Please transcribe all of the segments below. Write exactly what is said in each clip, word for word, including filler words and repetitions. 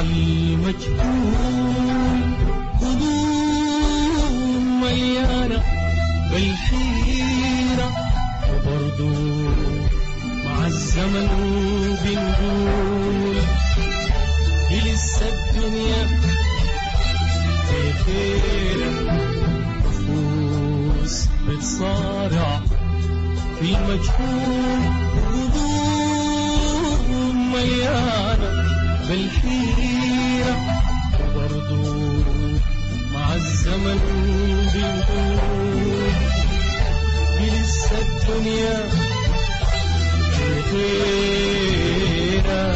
المجهول، قلوب مليانة بالحيرة، وبرضو مع الزمن بنقول دي لسه الدنيا في خيرة. نفوس بتصارع في المجهول، قلوب مليانة بالحيرة، وبرضو مع الزمن بنقول دي لسه الدنيا في خيرة.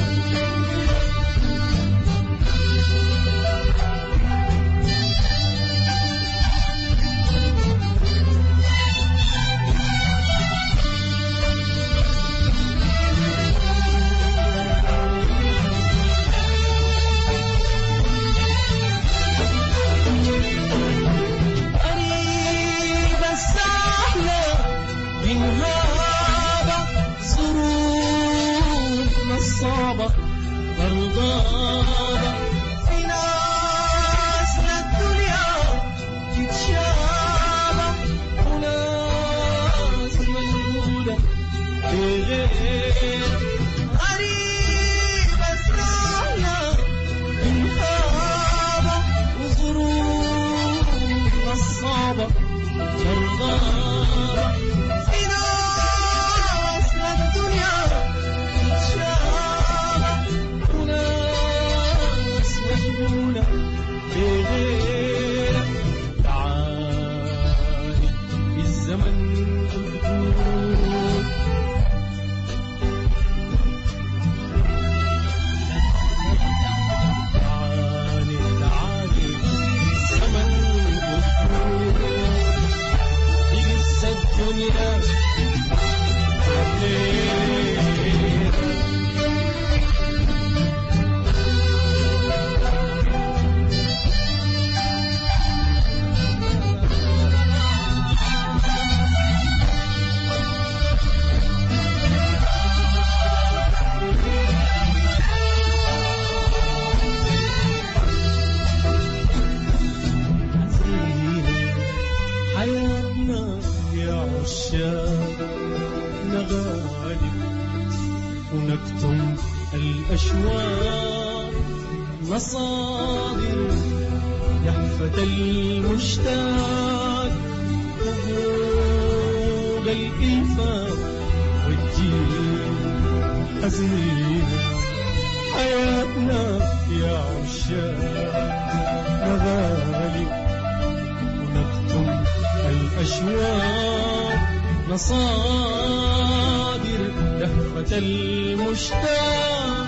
صعبة مرضانة في ناس للدنيا تتشابه، وناس ملهولة بغير غريبة سهلة من هابة، وظروف الصعبة مرضانة في ناس للدنيا بغيرك. تعالي بالزمن قدود، تعالي تعالي بالزمن قدود، دي لسه الدنيا بغيرك. حياتنا يا عشاق نغالي ونكتم الأشواق، مصادر يحفة المشتاق، حقوق الإلفات والجيل حزين. حياتنا يا عشاق نغالي ونكتم الأشواق، مصادر لهفة المشتاق،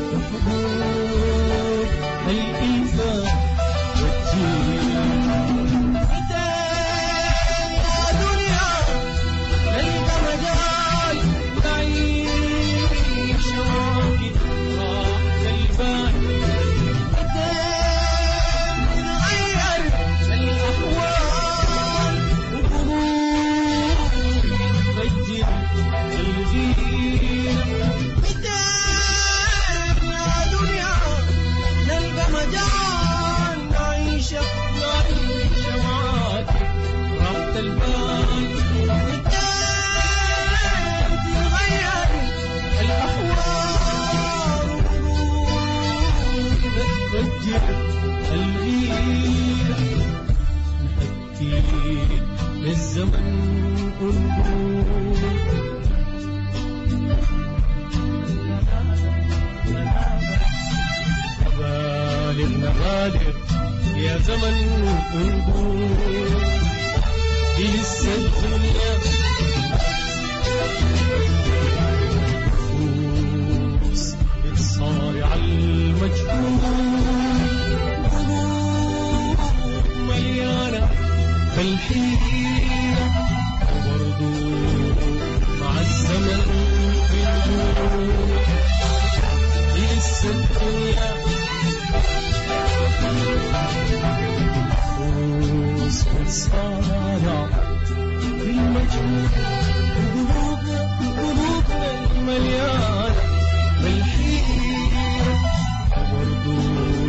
وحقوق الإيفاء والجيل. فتان يا دنيا نلقى مجال نعيش معاكي راحة البال، فتان نغير الأحوال وقلوب تفجر الجيل. فتان يا دنيا نلقى مجال نعيش نعيش معاكي راحة البال، فتان تغير الأحوال وقلوب تفجر الغيرة. نحكي للزمن ونقول نبالغ نبالغ يا زمن ونقول دي لسه الدنيا نفوس بتصارع المجهول، قلوب مليانة بالحيرة، وبرضو مع الزمن بنقول دي لسه الدنيا نفوس بتصارع في المجهول، قلوبنا قلوبنا المليانة بالحيرة، وبرضو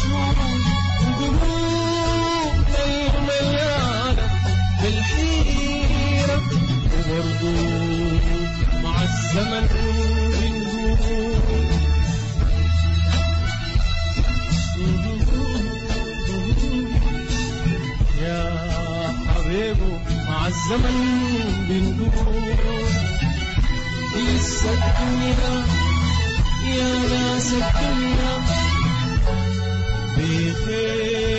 مشهور وقلوب مليانة بالحيرة وبرضو مع الزمن بنقول يا حبيبو مع الزمن بنقول لسه الدنيا يا ناس الدنيا بخير